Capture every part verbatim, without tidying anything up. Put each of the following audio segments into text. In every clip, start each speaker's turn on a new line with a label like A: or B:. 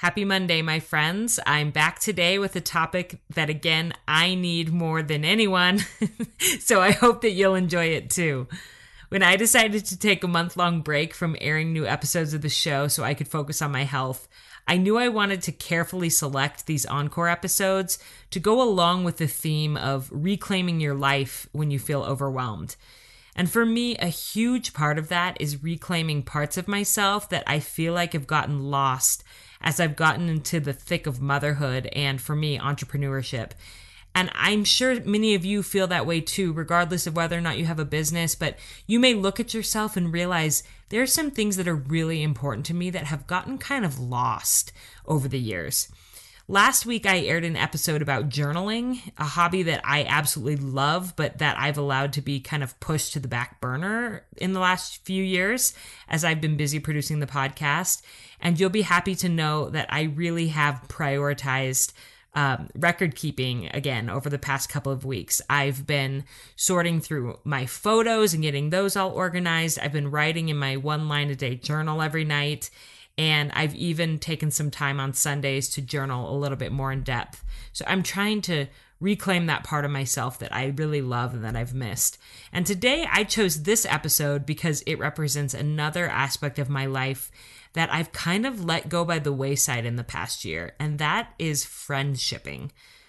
A: Happy Monday, my friends. I'm back today with a topic that, again, I need more than anyone, so I hope that you'll enjoy it too. When I decided to take a month-long break from airing new episodes of the show so I could focus on my health, I knew I wanted to carefully select these encore episodes to go along with the theme of reclaiming your life when you feel overwhelmed. And for me, a huge part of that is reclaiming parts of myself that I feel like have gotten lost as I've gotten into the thick of motherhood and, for me, entrepreneurship. And I'm sure many of you feel that way too, regardless of whether or not you have a business, but you may look at yourself and realize there are some things that are really important to me that have gotten kind of lost over the years. Last week, I aired an episode about journaling, a hobby that I absolutely love, but that I've allowed to be kind of pushed to the back burner in the last few years as I've been busy producing the podcast. And you'll be happy to know that I really have prioritized um, record keeping again over the past couple of weeks. I've been sorting through my photos and getting those all organized. I've been writing in my one line a day journal every night. And I've even taken some time on Sundays to journal a little bit more in depth. So I'm trying to reclaim that part of myself that I really love and that I've missed. And today I chose this episode because it represents another aspect of my life that I've kind of let go by the wayside in the past year. And that is friendshipping.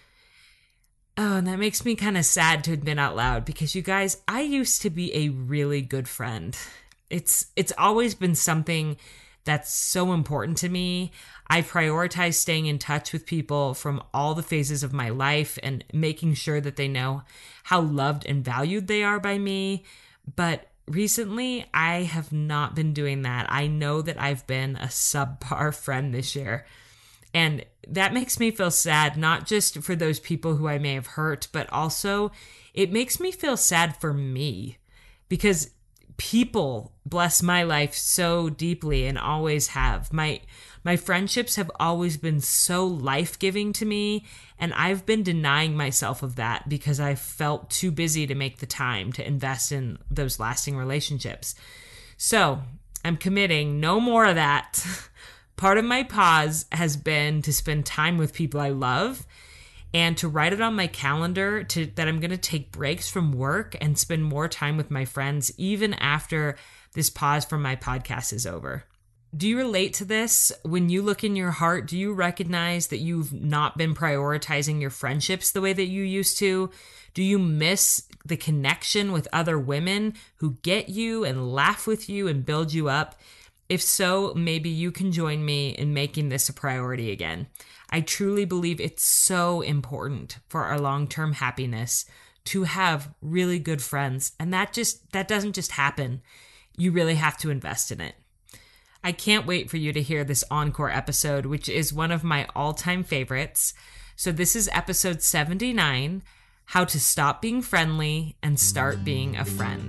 A: Oh, and that makes me kind of sad to admit out loud because you guys, I used to be a really good friend. It's it's always been something that's so important to me. I prioritize staying in touch with people from all the phases of my life and making sure that they know how loved and valued they are by me. But recently, I have not been doing that. I know that I've been a subpar friend this year. And that makes me feel sad, not just for those people who I may have hurt, but also it makes me feel sad for me because people bless my life so deeply and always have. My my friendships have always been so life-giving to me, and I've been denying myself of that because I felt too busy to make the time to invest in those lasting relationships. So I'm committing no more of that. Part of my pause has been to spend time with people I love and to write it on my calendar to that I'm going to take breaks from work and spend more time with my friends even after this pause from my podcast is over. Do you relate to this? When you look in your heart, do you recognize that you've not been prioritizing your friendships the way that you used to? Do you miss the connection with other women who get you and laugh with you and build you up? If so, maybe you can join me in making this a priority again. I truly believe it's so important for our long-term happiness to have really good friends. And that just, that doesn't just happen. You really have to invest in it. I can't wait for you to hear this encore episode, which is one of my all-time favorites. So this is episode seventy-nine, How to Stop Being Friendly and Start Being a Friend.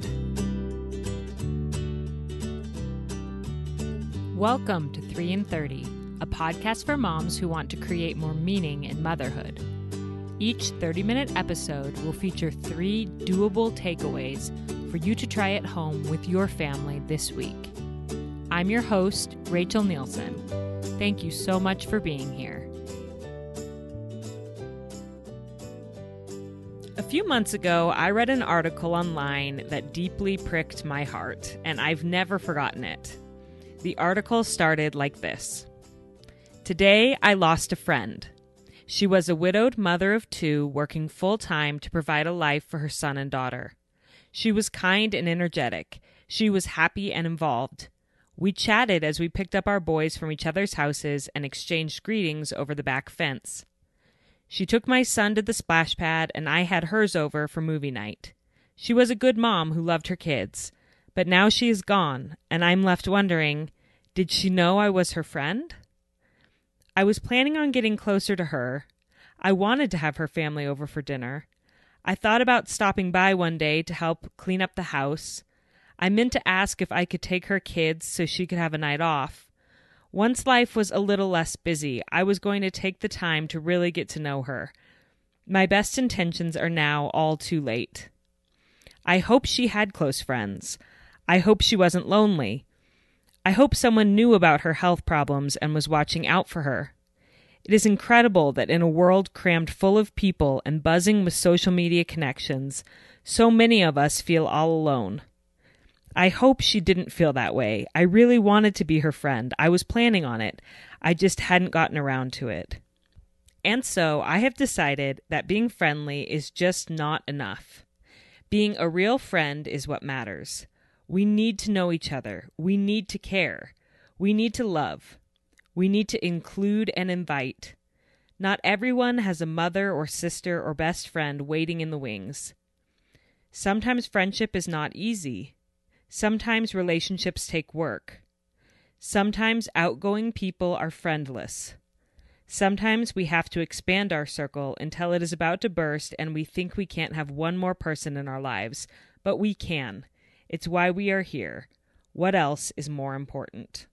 A: Welcome to three and thirty, a podcast for moms who want to create more meaning in motherhood. Each thirty-minute episode will feature three doable takeaways for you to try at home with your family this week. I'm your host, Rachel Nielsen. Thank you so much for being here. A few months ago, I read an article online that deeply pricked my heart, and I've never forgotten it. The article started like this. Today, I lost a friend. She was a widowed mother of two working full-time to provide a life for her son and daughter. She was kind and energetic. She was happy and involved. We chatted as we picked up our boys from each other's houses and exchanged greetings over the back fence. She took my son to the splash pad and I had hers over for movie night. She was a good mom who loved her kids, but now she is gone and I'm left wondering, did she know I was her friend? I was planning on getting closer to her. I wanted to have her family over for dinner. I thought about stopping by one day to help clean up the house. I meant to ask if I could take her kids so she could have a night off. Once life was a little less busy, I was going to take the time to really get to know her. My best intentions are now all too late. I hope she had close friends. I hope she wasn't lonely. I hope someone knew about her health problems and was watching out for her. It is incredible that in a world crammed full of people and buzzing with social media connections, so many of us feel all alone. I hope she didn't feel that way. I really wanted to be her friend. I was planning on it. I just hadn't gotten around to it. And so I have decided that being friendly is just not enough. Being a real friend is what matters. We need to know each other. We need to care. We need to love. We need to include and invite. Not everyone has a mother or sister or best friend waiting in the wings. Sometimes friendship is not easy. Sometimes relationships take work. Sometimes outgoing people are friendless. Sometimes we have to expand our circle until it is about to burst and we think we can't have one more person in our lives, but we can. It's why we are here. What else is more important?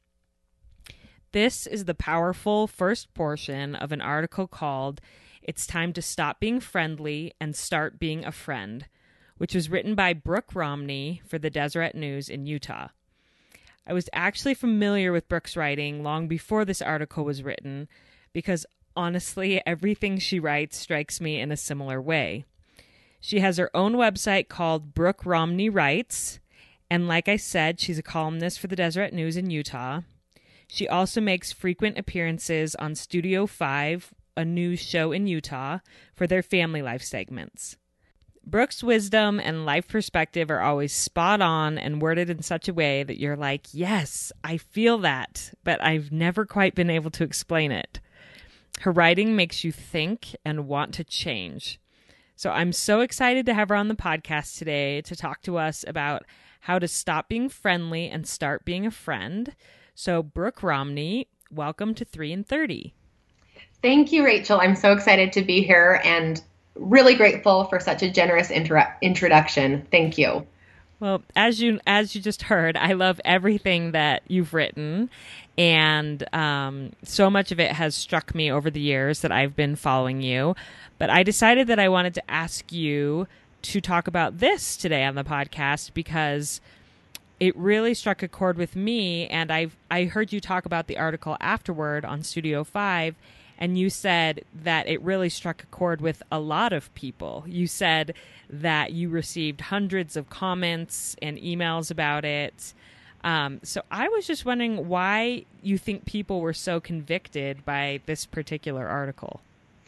A: This is the powerful first portion of an article called It's Time to Stop Being Friendly and Start Being a Friend, which was written by Brooke Romney for the Deseret News in Utah. I was actually familiar with Brooke's writing long before this article was written because, honestly, everything she writes strikes me in a similar way. She has her own website called Brooke Romney Writes, and like I said, she's a columnist for the Deseret News in Utah. She also makes frequent appearances on Studio five, a news show in Utah, for their family life segments. Brooke's wisdom and life perspective are always spot on and worded in such a way that you're like, yes, I feel that, but I've never quite been able to explain it. Her writing makes you think and want to change. So I'm so excited to have her on the podcast today to talk to us about how to stop being friendly and start being a friend. So Brooke Romney, welcome to three and thirty.
B: Thank you, Rachel. I'm so excited to be here and really grateful for such a generous intro- introduction. Thank you.
A: Well, as you as you just heard, I love everything that you've written, and um, so much of it has struck me over the years that I've been following you. But I decided that I wanted to ask you to talk about this today on the podcast because it really struck a chord with me, and I've I heard you talk about the article afterward on Studio five, and you said that it really struck a chord with a lot of people. You said that you received hundreds of comments and emails about it. Um, so I was just wondering why you think people were so convicted by this particular article.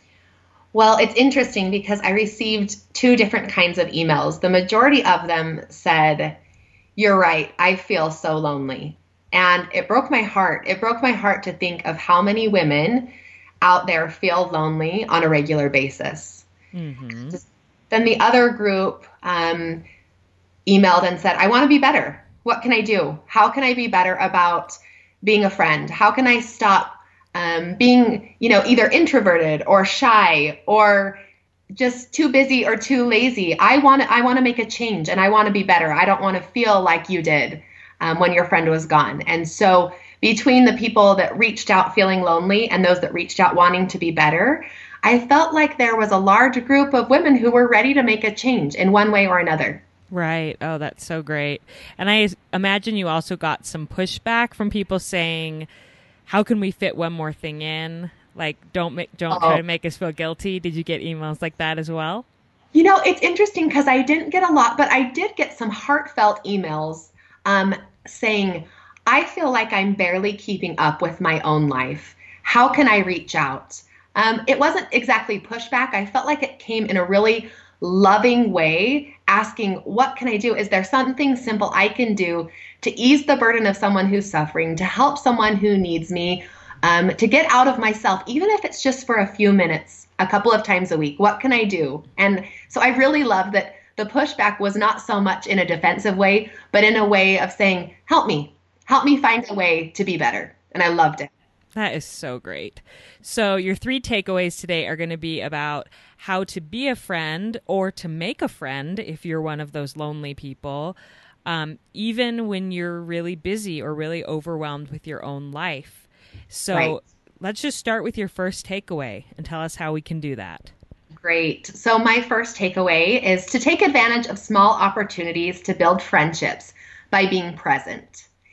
B: Well, it's interesting because I received two different kinds of emails. The majority of them said, "You're right, I feel so lonely." And it broke my heart. It broke my heart to think of how many women out there feel lonely on a regular basis. Mm-hmm. Then the other group um, emailed and said, "I want to be better. What can I do? How can I be better about being a friend? How can I stop um, being, you know, either introverted or shy or just too busy or too lazy? I want to, I want to make a change and I want to be better. I don't want to feel like you did um, when your friend was gone." And so between the people that reached out feeling lonely and those that reached out wanting to be better, I felt like there was a large group of women who were ready to make a change in one way or another.
A: Right. Oh, that's so great. And I imagine you also got some pushback from people saying, how can we fit one more thing in? Like, don't make, don't Uh-oh. try to make us feel guilty. Did you get emails like that as well?
B: You know, it's interesting because I didn't get a lot, but I did get some heartfelt emails um, saying, "I feel like I'm barely keeping up with my own life. How can I reach out?" Um, it wasn't exactly pushback. I felt like it came in a really loving way, asking, what can I do? Is there something simple I can do to ease the burden of someone who's suffering, to help someone who needs me, um, to get out of myself, even if it's just for a few minutes, a couple of times a week? What can I do? And so I really love that the pushback was not so much in a defensive way, but in a way of saying, help me, help me find a way to be better. And I loved it.
A: That is so great. So your three takeaways today are going to be about how to be a friend or to make a friend if you're one of those lonely people, um, even when you're really busy or really overwhelmed with your own life. So right. Let's just start with your first takeaway and tell us how we can do that.
B: Great. So my first takeaway is to take advantage of small opportunities to build friendships by being present.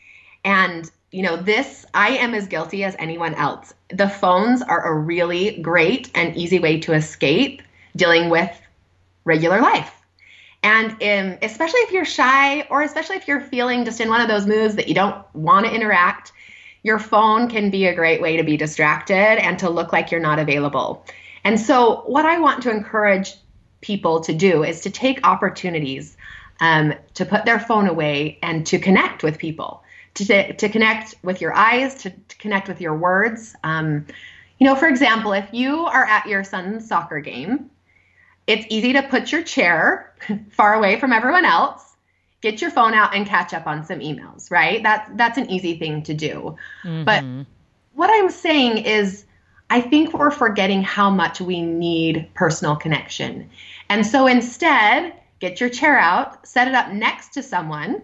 B: And, you know, this, I am as guilty as anyone else. The phones are a really great and easy way to escape dealing with regular life. And um, especially if you're shy, or especially if you're feeling just in one of those moods that you don't want to interact, your phone can be a great way to be distracted and to look like you're not available. And so what I want to encourage people to do is to take opportunities um, to put their phone away and to connect with people, to, to connect with your eyes, to, to connect with your words. Um, you know, for example, if you are at your son's soccer game, it's easy to put your chair far away from everyone else, get your phone out and catch up on some emails, right? That's, that's an easy thing to do. Mm-hmm. But what I'm saying is, I think we're forgetting how much we need personal connection. And so instead, get your chair out, set it up next to someone,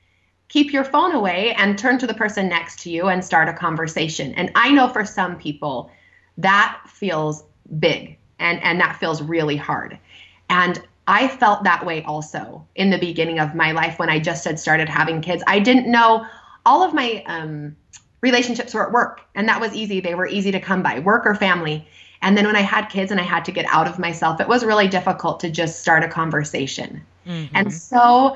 B: keep your phone away, and turn to the person next to you and start a conversation. And I know for some people that feels big. And, and that feels really hard. And I felt that way also in the beginning of my life when I just had started having kids. I didn't know, all of my um, relationships were at work, and that was easy. They were easy to come by, work or family. And then when I had kids and I had to get out of myself, it was really difficult to just start a conversation. Mm-hmm. And so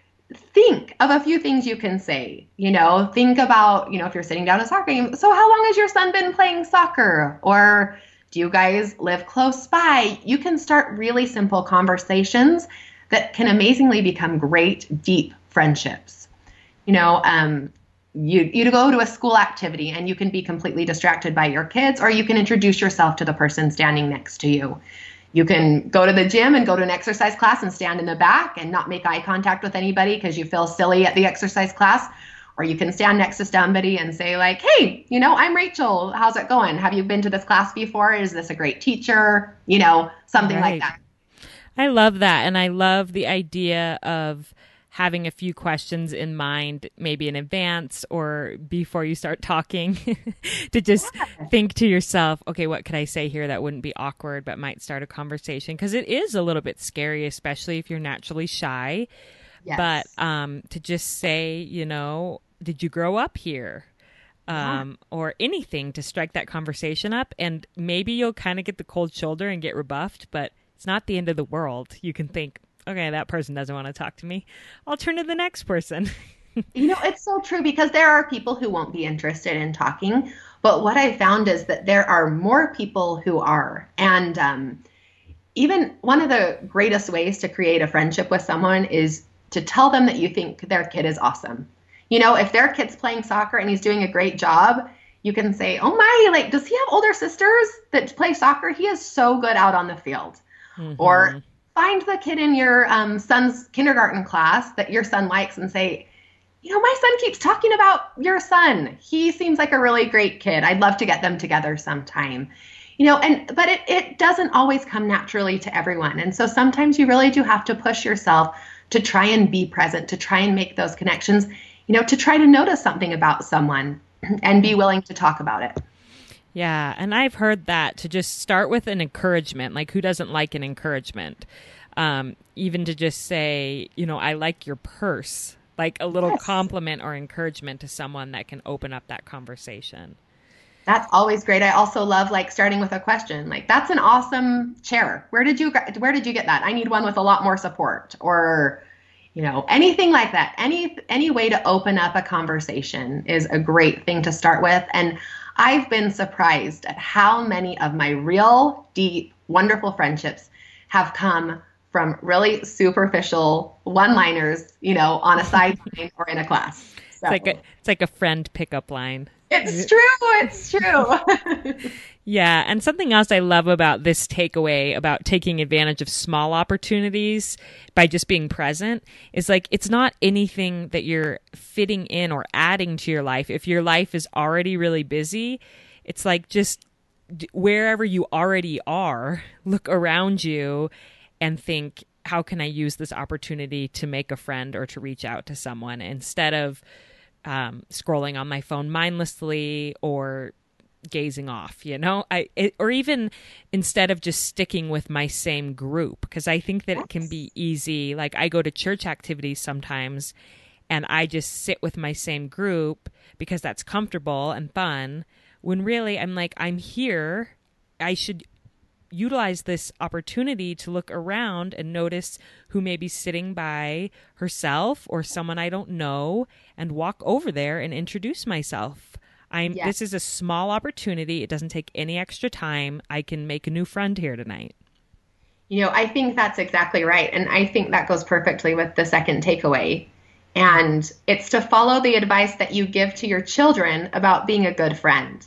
B: think of a few things you can say. You know, think about, you know, if you're sitting down at a soccer game, so how long has your son been playing soccer? Or do you guys live close by? You can start really simple conversations that can amazingly become great, deep friendships. You know, um, you, you go to a school activity and you can be completely distracted by your kids, or you can introduce yourself to the person standing next to you. You can go to the gym and go to an exercise class and stand in the back and not make eye contact with anybody because you feel silly at the exercise class. Or you can stand next to somebody and say like, hey, you know, I'm Rachel. How's it going? Have you been to this class before? Is this a great teacher? You know, something right. like that.
A: I love that. And I love the idea of having a few questions in mind, maybe in advance or before you start talking, to just yeah. think to yourself, okay, what could I say here that wouldn't be awkward but might start a conversation? Because it is a little bit scary, especially if you're naturally shy. Yes. But um, to just say, you know, did you grow up here? Um, yeah. Or anything to strike that conversation up. And maybe you'll kind of get the cold shoulder and get rebuffed, but it's not the end of the world. You can think, okay, that person doesn't want to talk to me. I'll turn to the next person.
B: You know, it's so true, because there are people who won't be interested in talking. But what I found is that there are more people who are. And um, even one of the greatest ways to create a friendship with someone is to tell them that you think their kid is awesome. You know, if their kid's playing soccer and he's doing a great job, you can say, oh my, like, does he have older sisters that play soccer? He is so good out on the field. Mm-hmm. Or find the kid in your um, son's kindergarten class that your son likes and say, you know, my son keeps talking about your son. He seems like a really great kid. I'd love to get them together sometime. You know, and but it, it doesn't always come naturally to everyone. And so sometimes you really do have to push yourself to try and be present, to try and make those connections, you know, to try to notice something about someone and be willing to talk about it.
A: Yeah. And I've heard that, to just start with an encouragement. Like, who doesn't like an encouragement? Um, even to just say, you know, I like your purse, like a little yes. compliment or encouragement to someone that can open up that conversation.
B: That's always great. I also love like starting with a question, like, that's an awesome chair. Where did you, where did you get that? I need one with a lot more support, or, you know, anything like that. Any, any way to open up a conversation is a great thing to start with. And I've been surprised at how many of my real, deep, wonderful friendships have come from really superficial one-liners, you know, on a sideline or in a class. So.
A: It's like a, it's like a friend pickup line.
B: It's true. It's true.
A: Yeah. And something else I love about this takeaway about taking advantage of small opportunities by just being present is, like, it's not anything that you're fitting in or adding to your life. If your life is already really busy, it's like, just wherever you already are, look around you and think, how can I use this opportunity to make a friend or to reach out to someone, instead of um, scrolling on my phone mindlessly or gazing off, you know, I, it, or even instead of just sticking with my same group, because I think that it can be easy. Like, I go to church activities sometimes, and I just sit with my same group because that's comfortable and fun, when really I'm like, I'm here. I should utilize this opportunity to look around and notice who may be sitting by herself or someone I don't know and walk over there and introduce myself. I'm
B: Yes.
A: This is a small opportunity. It doesn't take any extra time. I can make a new friend here tonight.
B: You know, I think that's exactly right. And I think that goes perfectly with the second takeaway. And it's to follow the advice that you give to your children about being a good friend.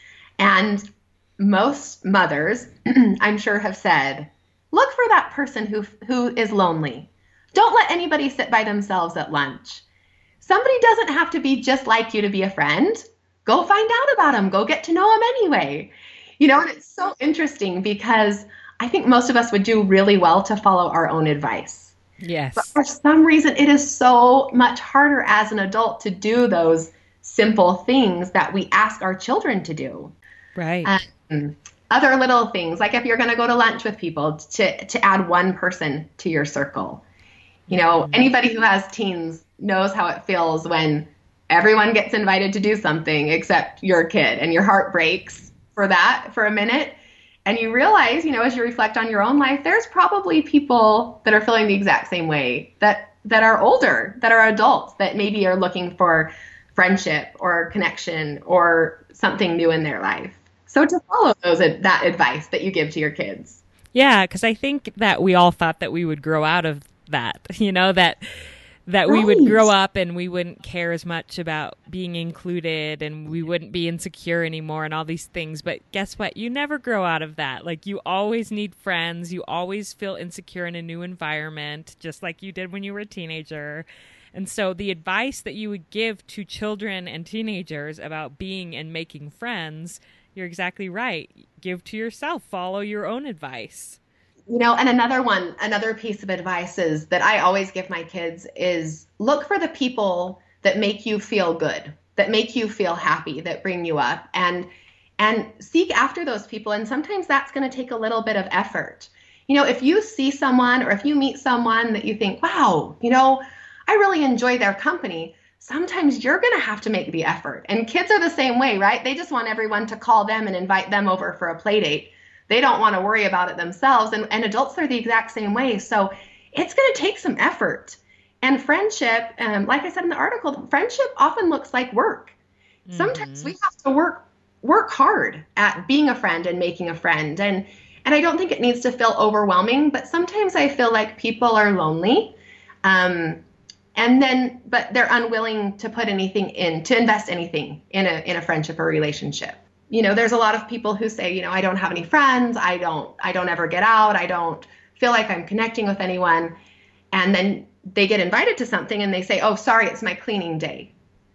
B: And most mothers, I'm sure, have said, look for that person who who is lonely. Don't let anybody sit by themselves at lunch. Somebody doesn't have to be just like you to be a friend. Go find out about them. Go get to know them anyway. You know, and it's so interesting because I think most of us would do really well to follow our own advice.
A: Yes.
B: But for some reason, it is so much harder as an adult to do those simple things that we ask our children to do.
A: Right.
B: Um, other little things, like if you're going to go to lunch with people, to, to add one person to your circle. You know, mm-hmm. Anybody who has teens knows how it feels when everyone gets invited to do something except your kid, and your heart breaks for that for a minute. And you realize, you know, as you reflect on your own life, there's probably people that are feeling the exact same way, that that are older, that are adults, that maybe are looking for friendship or connection or something new in their life. So to follow those that advice that you give to your kids.
A: Yeah, because I think that we all thought that we would grow out of that, you know, that that we would grow up and we wouldn't care as much about being included and we wouldn't be insecure anymore and all these things. But guess what? You never grow out of that. Like, you always need friends. You always feel insecure in a new environment, just like you did when you were a teenager. And so the advice that you would give to children and teenagers about being and making friends, you're exactly right. Give to yourself. Follow your own advice.
B: You know, and another one, another piece of advice is that I always give my kids is look for the people that make you feel good, that make you feel happy, that bring you up, and and seek after those people. And sometimes that's going to take a little bit of effort. You know, if you see someone or if you meet someone that you think, wow, you know, I really enjoy their company, sometimes you're going to have to make the effort. And kids are the same way, right? They just want everyone to call them and invite them over for a play date. They don't want to worry about it themselves. And, and adults are the exact same way. So it's going to take some effort. And friendship, um, like I said in the article, friendship often looks like work. Mm-hmm. Sometimes we have to work work hard at being a friend and making a friend. And, and I don't think it needs to feel overwhelming, but sometimes I feel like people are lonely. Um, and then, but they're unwilling to put anything in, to invest anything in a in a friendship or relationship. You know, there's a lot of people who say, you know, I don't have any friends. I don't, I don't ever get out. I don't feel like I'm connecting with anyone. And then they get invited to something and they say, oh, sorry, it's my cleaning day.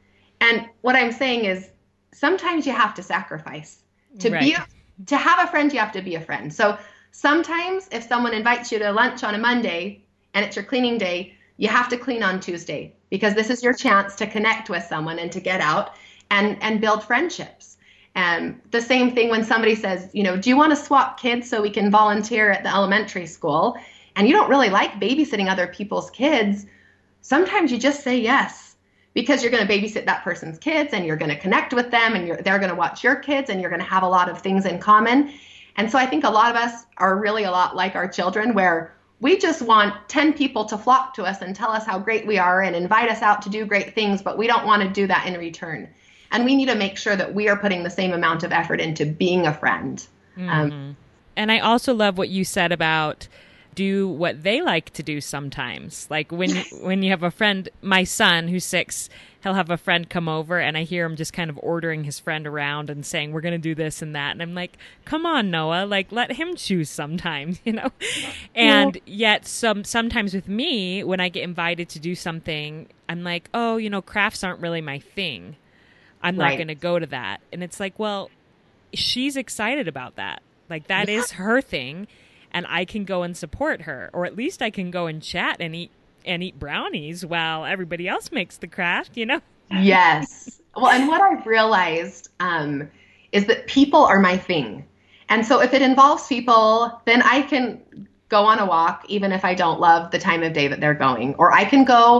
B: And what I'm saying is sometimes you have to sacrifice to right. be, a, to have a friend. You have to be a friend. So sometimes if someone invites you to lunch on a Monday and it's your cleaning day, you have to clean on Tuesday because this is your chance to connect with someone and to get out and, and build friendships. Um, the same thing when somebody says, you know, do you want to swap kids so we can volunteer at the elementary school? And you don't really like babysitting other people's kids. Sometimes you just say yes, because you're going to babysit that person's kids and you're going to connect with them and you're, they're going to watch your kids and you're going to have a lot of things in common. And so I think a lot of us are really a lot like our children, where we just want ten people to flock to us and tell us how great we are and invite us out to do great things, but we don't want to do that in return. And we need to make sure that we are putting the same amount of effort into being a friend.
A: Mm-hmm. Um, and I also love what you said about do what they like to do sometimes. Like when when you have a friend, my son who's six, he'll have a friend come over and I hear him just kind of ordering his friend around and saying, we're going to do this and that. And I'm like, come on, Noah, like let him choose sometimes, you know? And yeah. yet some sometimes with me, when I get invited to do something, I'm like, oh, you know, crafts aren't really my thing. I'm not right. going to go to that. And it's like, well, she's excited about that. Like that yeah. is her thing. And I can go and support her, or at least I can go and chat and eat and eat brownies while everybody else makes the craft, you know?
B: Yes. Well, and what I've realized um, is that people are my thing. And so if it involves people, then I can go on a walk, even if I don't love the time of day that they're going, or I can go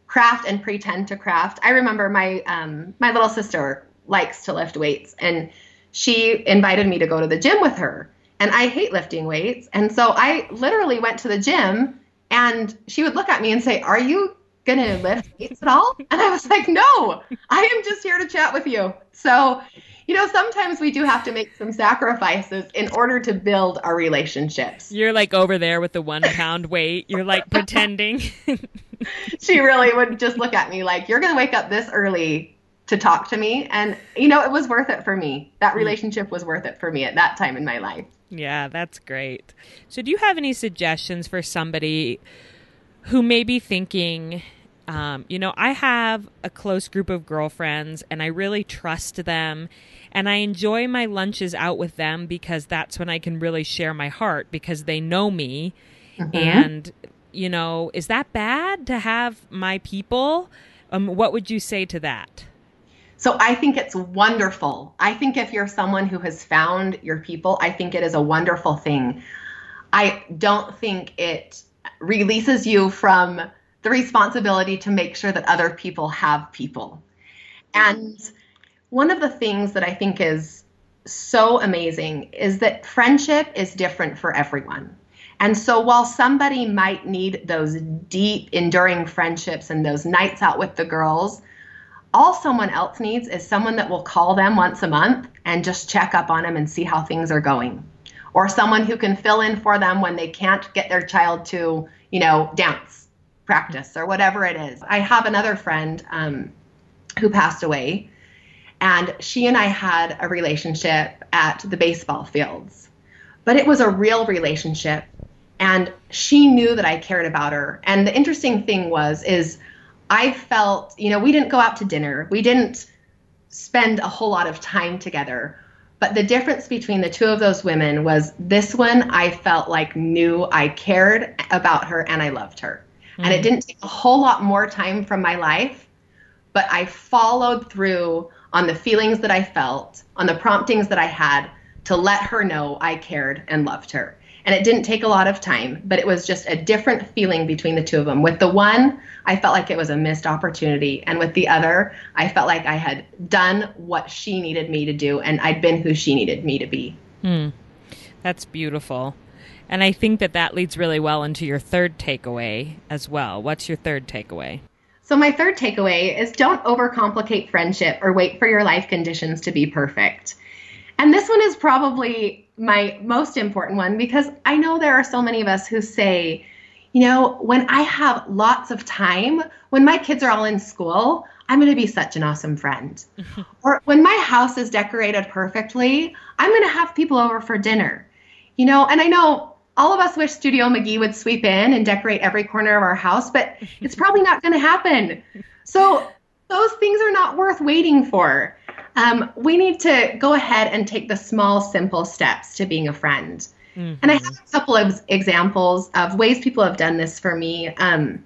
B: craft and pretend to craft. I remember my um, my little sister likes to lift weights, and she invited me to go to the gym with her. And I hate lifting weights. And so I literally went to the gym, and she would look at me and say, "Are you going to lift weights at all?" And I was like, "No, I am just here to chat with you." So, you know, sometimes we do have to make some sacrifices in order to build our relationships.
A: You're like over there with the one pound weight. You're like pretending.
B: She really would just look at me like, "You're going to wake up this early to talk to me." And, you know, it was worth it for me. That relationship was worth it for me at that time in my life.
A: Yeah, that's great. So do you have any suggestions for somebody who may be thinking, um, you know, I have a close group of girlfriends and I really trust them and I enjoy my lunches out with them because that's when I can really share my heart because they know me. Mm-hmm. And, you know, is that bad to have my people? Um, what would you say to that?
B: So I think it's wonderful. I think if you're someone who has found your people, I think it is a wonderful thing. I don't think it releases you from the responsibility to make sure that other people have people. And one of the things that I think is so amazing is that friendship is different for everyone. And so while somebody might need those deep, enduring friendships and those nights out with the girls, all someone else needs is someone that will call them once a month and just check up on them and see how things are going. Or someone who can fill in for them when they can't get their child to, you know, dance practice or whatever it is. I have another friend um, who passed away, and she and I had a relationship at the baseball fields. But it was a real relationship, and she knew that I cared about her. And the interesting thing was, is I felt, you know, we didn't go out to dinner. We didn't spend a whole lot of time together. But the difference between the two of those women was this one I felt like knew I cared about her and I loved her. Mm-hmm. And it didn't take a whole lot more time from my life, but I followed through on the feelings that I felt, on the promptings that I had to let her know I cared and loved her. And it didn't take a lot of time, but it was just a different feeling between the two of them. With the one, I felt like it was a missed opportunity. And with the other, I felt like I had done what she needed me to do, and I'd been who she needed me to be.
A: Hmm. That's beautiful. And I think that that leads really well into your third takeaway as well. What's your third takeaway?
B: So my third takeaway is don't overcomplicate friendship or wait for your life conditions to be perfect. And this one is probably my most important one because I know there are so many of us who say, you know, when I have lots of time, when my kids are all in school, I'm going to be such an awesome friend. Or when my house is decorated perfectly, I'm going to have people over for dinner. You know, and I know all of us wish Studio McGee would sweep in and decorate every corner of our house, but it's probably not going to happen. So those things are not worth waiting for. Um, we need to go ahead and take the small, simple steps to being a friend. Mm-hmm. And I have a couple of examples of ways people have done this for me. Um,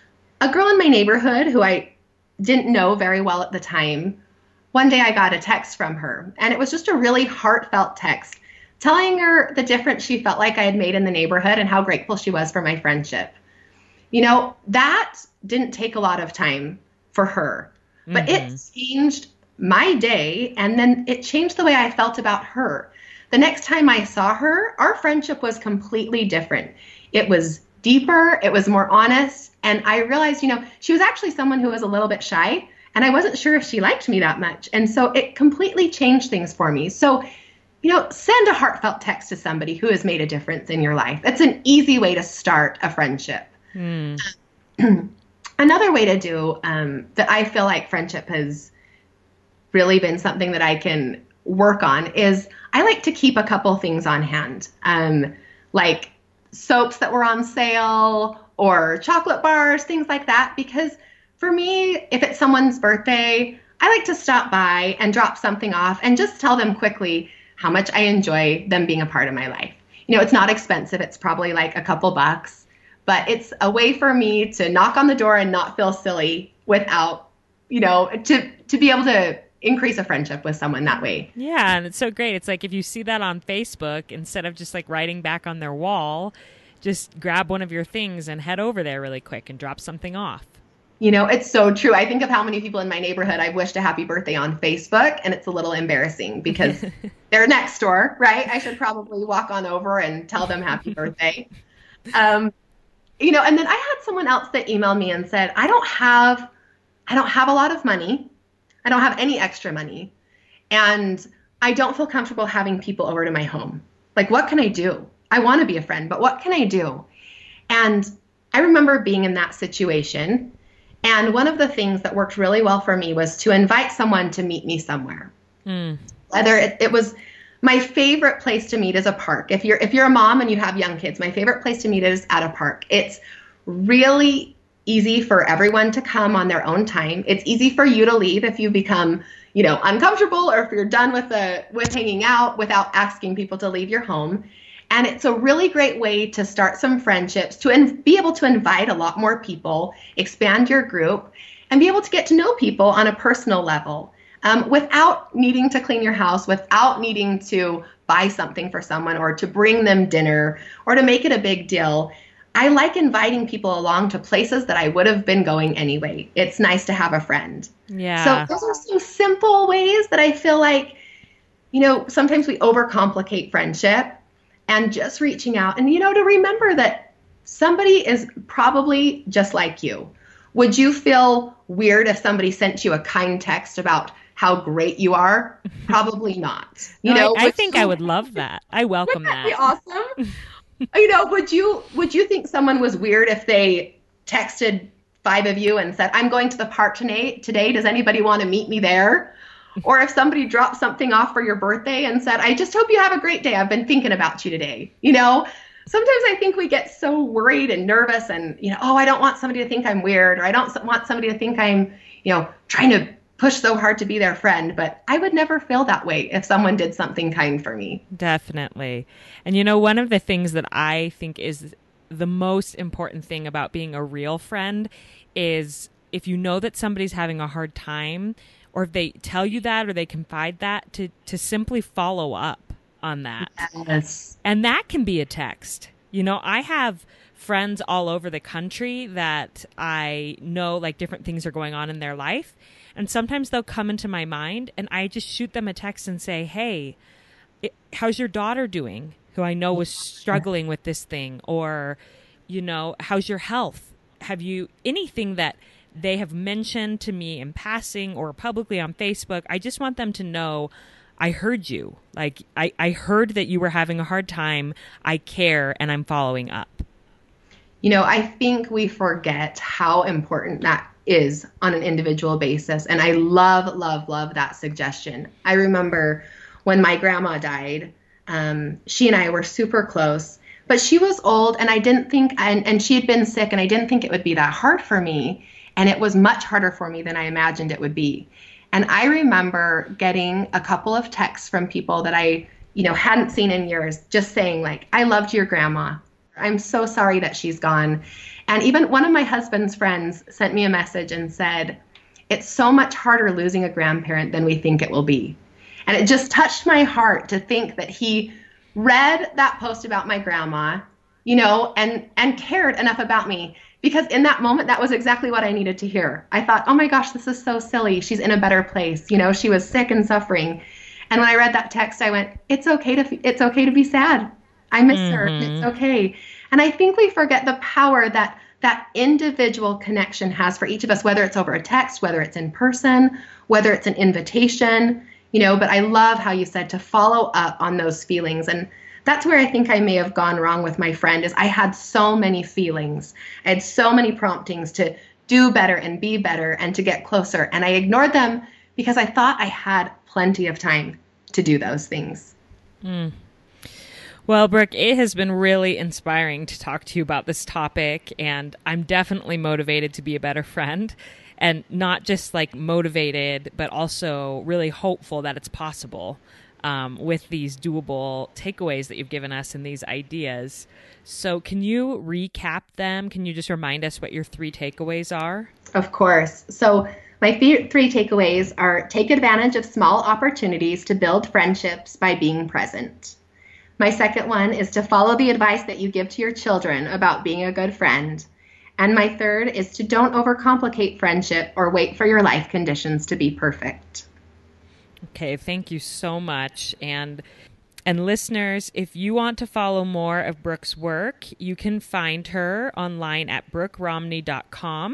B: a girl in my neighborhood who I didn't know very well at the time, one day I got a text from her, and it was just a really heartfelt text telling her the difference she felt like I had made in the neighborhood and how grateful she was for my friendship. You know, that didn't take a lot of time for her, but mm-hmm. it changed my day, and then it changed the way I felt about her. The next time I saw her, our friendship was completely different. It was deeper, it was more honest, and I realized, you know, she was actually someone who was a little bit shy, and I wasn't sure if she liked me that much. And so it completely changed things for me. So, you know, send a heartfelt text to somebody who has made a difference in your life. That's an easy way to start a friendship. Mm. Another way to do um, that I feel like friendship has really been something that I can work on is I like to keep a couple things on hand, um, like soaps that were on sale or chocolate bars, things like that. Because for me, if it's someone's birthday, I like to stop by and drop something off and just tell them quickly how much I enjoy them being a part of my life. You know, it's not expensive. It's probably like a couple bucks, but it's a way for me to knock on the door and not feel silly without, you know, to, to be able to increase a friendship with someone that way.
A: Yeah, and it's so great. It's like if you see that on Facebook, instead of just like writing back on their wall, just grab one of your things and head over there really quick and drop something off.
B: You know, it's so true. I think of how many people in my neighborhood I've wished a happy birthday on Facebook, and it's a little embarrassing because they're next door, right? I should probably walk on over and tell them happy birthday. Um, you know, and then I had someone else that emailed me and said, I don't have, I don't have a lot of money. I don't have any extra money. And I don't feel comfortable having people over to my home. Like, what can I do? I want to be a friend, but what can I do? And I remember being in that situation. And one of the things that worked really well for me was to invite someone to meet me somewhere. Mm. Whether it, it was my favorite place to meet is a park. If you're if you're a mom and you have young kids, my favorite place to meet is at a park. It's really easy for everyone to come on their own time. It's easy for you to leave if you become, you know, uncomfortable, or if you're done with the with hanging out without asking people to leave your home. And it's a really great way to start some friendships, to in, be able to invite a lot more people, expand your group, and be able to get to know people on a personal level um, without needing to clean your house, without needing to buy something for someone or to bring them dinner or to make it a big deal. I like inviting people along to places that I would have been going anyway. It's nice to have a friend.
A: Yeah.
B: So those are some simple ways that I feel like, you know, sometimes we overcomplicate friendship. And just reaching out and, you know, to remember that somebody is probably just like you. Would you feel weird if somebody sent you a kind text about how great you are? Probably not. You
A: no,
B: know,
A: I, I think you, I would love that. I welcome
B: wouldn't
A: that.
B: that be awesome? You know, would you would you think someone was weird if they texted five of you and said, I'm going to the park today, today. Does anybody want to meet me there? Or if somebody dropped something off for your birthday and said, I just hope you have a great day. I've been thinking about you today. You know, sometimes I think we get so worried and nervous and, you know, oh, I don't want somebody to think I'm weird, or I don't want somebody to think I'm, you know, trying to push so hard to be their friend. But I would never feel that way if someone did something kind for me.
A: Definitely. And, you know, one of the things that I think is the most important thing about being a real friend is if you know that somebody's having a hard time, or if they tell you that or they confide that, to, to simply follow up on that.
B: Yes.
A: And that can be a text. You know, I have friends all over the country that I know like different things are going on in their life. And sometimes they'll come into my mind and I just shoot them a text and say, hey, it, how's your daughter doing? Who I know was struggling with this thing. Or, you know, how's your health? Have you anything that they have mentioned to me in passing or publicly on Facebook? I just want them to know I heard you. Like, I, I heard that you were having a hard time. I care, and I'm following up.
B: You know, I think we forget how important that is on an individual basis. And I love, love, love that suggestion. I remember when my grandma died, um, she and I were super close. But she was old, and I didn't think, and, and she had been sick, and I didn't think it would be that hard for me. And it was much harder for me than I imagined it would be. And I remember getting a couple of texts from people that I, you know, hadn't seen in years, just saying like, I loved your grandma. I'm so sorry that she's gone. And even one of my husband's friends sent me a message and said, it's so much harder losing a grandparent than we think it will be. And it just touched my heart to think that he read that post about my grandma, you know, and, and cared enough about me. Because in that moment, that was exactly what I needed to hear. I thought, oh my gosh, this is so silly. She's in a better place. You know, she was sick and suffering. And when I read that text, I went, it's okay to, it's okay to be sad. I miss mm-hmm. her. It's okay. And I think we forget the power that that individual connection has for each of us, whether it's over a text, whether it's in person, whether it's an invitation, you know, but I love how you said to follow up on those feelings. And that's where I think I may have gone wrong with my friend is I had so many feelings. I had so many promptings to do better and be better and to get closer. And I ignored them because I thought I had plenty of time to do those things.
A: Mm. Well, Brooke, it has been really inspiring to talk to you about this topic, and I'm definitely motivated to be a better friend, and not just like motivated, but also really hopeful that it's possible um, with these doable takeaways that you've given us and these ideas. So can you recap them? Can you just remind us what your three takeaways are?
B: Of course. So my th- three takeaways are: take advantage of small opportunities to build friendships by being present. My second one is to follow the advice that you give to your children about being a good friend. And my third is to don't overcomplicate friendship or wait for your life conditions to be perfect.
A: Okay, thank you so much. And and listeners, if you want to follow more of Brooke's work, you can find her online at brooke romney dot com.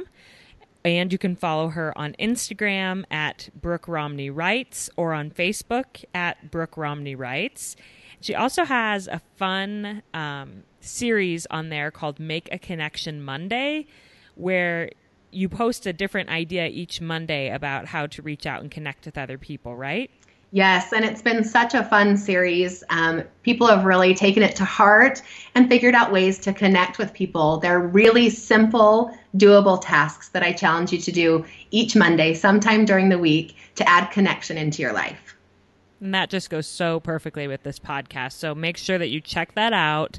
A: And you can follow her on Instagram at Brooke Romney Writes or on Facebook at Brooke Romney Writes. She also has a fun um, series on there called Make a Connection Monday, where you post a different idea each Monday about how to reach out and connect with other people, right?
B: Yes, and it's been such a fun series. Um, people have really taken it to heart and figured out ways to connect with people. They're really simple, doable tasks that I challenge you to do each Monday, sometime during the week, to add connection into your life.
A: And that just goes so perfectly with this podcast. So make sure that you check that out.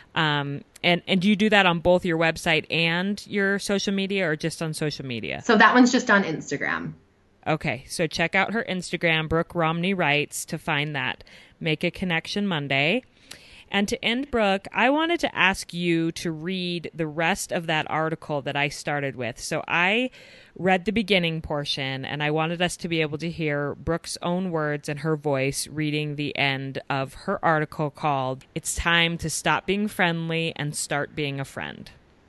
A: Um, and, and do you do that on both your website and your social media, or just on social media?
B: So that one's just on Instagram.
A: Okay, so check out her Instagram, Brooke Romney Writes, to find that. Make a Connection Monday. And to end, Brooke, I wanted to ask you to read the rest of that article that I started with. So I read the beginning portion, and I wanted us to be able to hear Brooke's own words and her voice reading the end of her article called "It's Time to Stop Being Friendly and Start Being a Friend."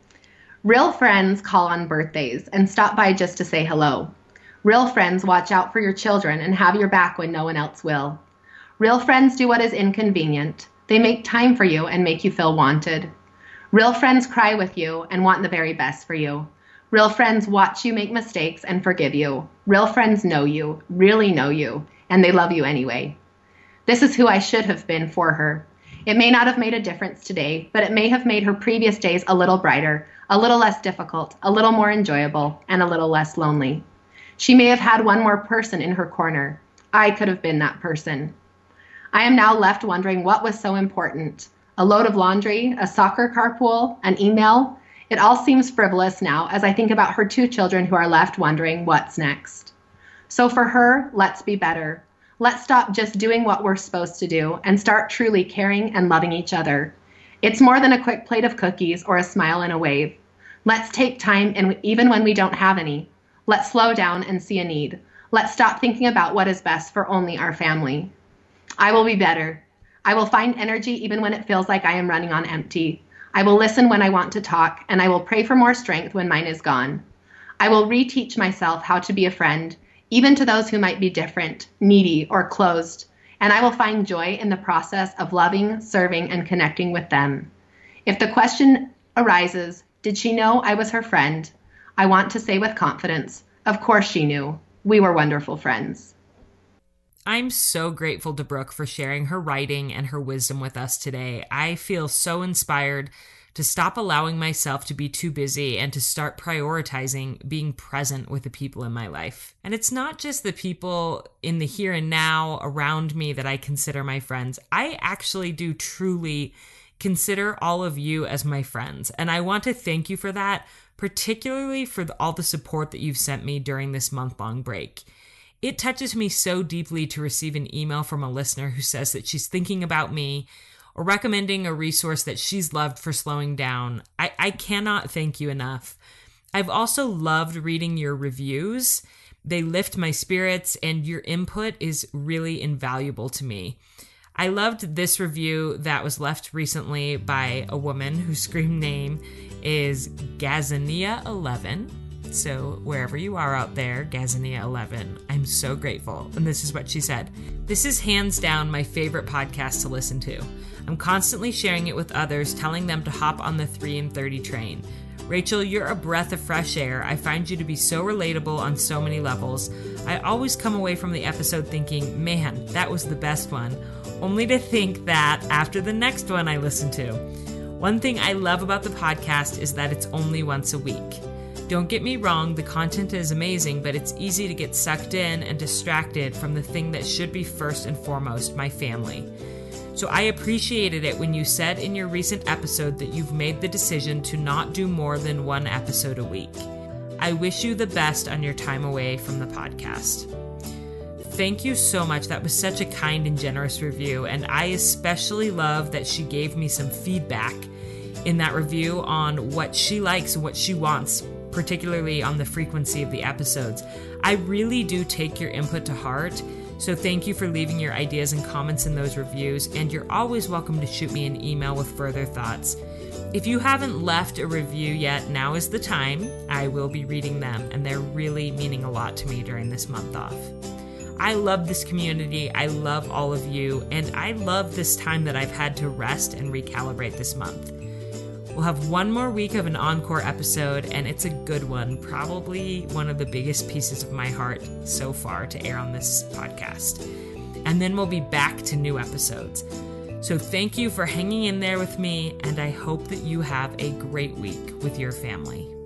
B: Real friends call on birthdays and stop by just to say hello. Real friends watch out for your children and have your back when no one else will. Real friends do what is inconvenient. They make time for you and make you feel wanted. Real friends cry with you and want the very best for you. Real friends watch you make mistakes and forgive you. Real friends know you, really know you, and they love you anyway. This is who I should have been for her. It may not have made a difference today, but it may have made her previous days a little brighter, a little less difficult, a little more enjoyable, and a little less lonely. She may have had one more person in her corner. I could have been that person. I am now left wondering what was so important. A load of laundry, a soccer carpool, an email. It all seems frivolous now as I think about her two children who are left wondering what's next. So for her, let's be better. Let's stop just doing what we're supposed to do and start truly caring and loving each other. It's more than a quick plate of cookies or a smile and a wave. Let's take time, and even when we don't have any. Let's slow down and see a need. Let's stop thinking about what is best for only our family. I will be better. I will find energy even when it feels like I am running on empty. I will listen when I want to talk, and I will pray for more strength when mine is gone. I will reteach myself how to be a friend, even to those who might be different, needy, or closed, and I will find joy in the process of loving, serving, and connecting with them. If the question arises, did she know I was her friend? I want to say with confidence, of course she knew. We were wonderful friends.
A: I'm so grateful to Brooke for sharing her writing and her wisdom with us today. I feel so inspired to stop allowing myself to be too busy and to start prioritizing being present with the people in my life. And it's not just the people in the here and now around me that I consider my friends. I actually do truly consider all of you as my friends. And I want to thank you for that, particularly for the, all the support that you've sent me during this month-long break. It touches me so deeply to receive an email from a listener who says that she's thinking about me or recommending a resource that she's loved for slowing down. I, I cannot thank you enough. I've also loved reading your reviews. They lift my spirits, and your input is really invaluable to me. I loved this review that was left recently by a woman whose screen name is Gazania eleven. So wherever you are out there, Gazania eleven, I'm so grateful. And this is what she said. This is hands down my favorite podcast to listen to. I'm constantly sharing it with others, telling them to hop on the three and thirty train. Rachel, you're a breath of fresh air. I find you to be so relatable on so many levels. I always come away from the episode thinking, man, that was the best one, only to think that after the next one I listen to. One thing I love about the podcast is that it's only once a week. Don't get me wrong, the content is amazing, but it's easy to get sucked in and distracted from the thing that should be first and foremost, my family. So I appreciated it when you said in your recent episode that you've made the decision to not do more than one episode a week. I wish you the best on your time away from the podcast. Thank you so much. That was such a kind and generous review, and I especially love that she gave me some feedback in that review on what she likes and what she wants, particularly on the frequency of the episodes. I really do take your input to heart, so thank you for leaving your ideas and comments in those reviews, and you're always welcome to shoot me an email with further thoughts. If you haven't left a review yet, now is the time. I will be reading them, and they're really meaning a lot to me during this month off. I love this community, I love all of you, and I love this time that I've had to rest and recalibrate this month. We'll have one more week of an encore episode, and it's a good one, probably one of the biggest pieces of my heart so far to air on this podcast. And then we'll be back to new episodes. So thank you for hanging in there with me, and I hope that you have a great week with your family.